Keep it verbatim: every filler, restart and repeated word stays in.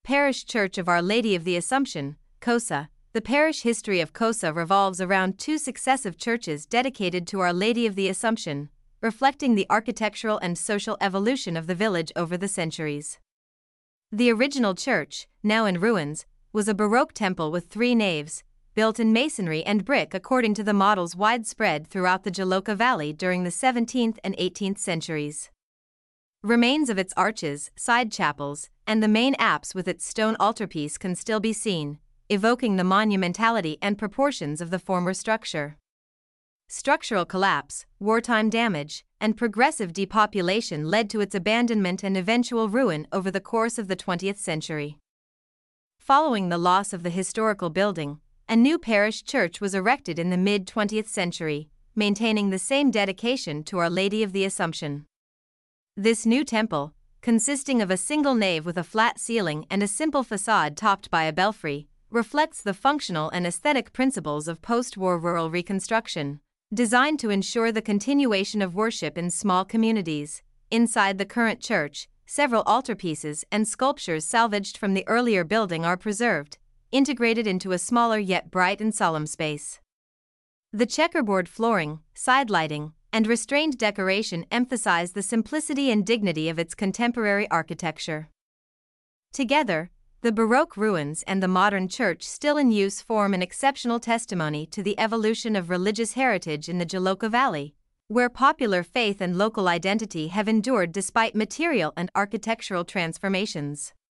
Parish Church of Our Lady of the Assumption, COSA. The parish history of COSA revolves around two successive churches dedicated to Our Lady of the Assumption, reflecting the architectural and social evolution of the village over the centuries. The original church, now in ruins, was a Baroque temple with three naves, built in masonry and brick according to the models widespread throughout the Joloka Valley during the seventeenth and eighteenth centuries. Remains of its arches, side chapels, and the main apse with its stone altarpiece can still be seen, evoking the monumentality and proportions of the former structure. Structural collapse, wartime damage, and progressive depopulation led to its abandonment and eventual ruin over the course of the twentieth century. Following the loss of the historical building, a new parish church was erected in the mid-twentieth century, maintaining the same dedication to Our Lady of the Assumption. This new temple, consisting of a single nave with a flat ceiling and a simple facade topped by a belfry, reflects the functional and aesthetic principles of post-war rural reconstruction, designed to ensure the continuation of worship in small communities. Inside the current church, several altarpieces and sculptures salvaged from the earlier building are preserved, integrated into a smaller yet bright and solemn space. The checkerboard flooring, side lighting, and restrained decoration emphasize the simplicity and dignity of its contemporary architecture. Together, the Baroque ruins and the modern church still in use form an exceptional testimony to the evolution of religious heritage in the Joloka Valley, where popular faith and local identity have endured despite material and architectural transformations.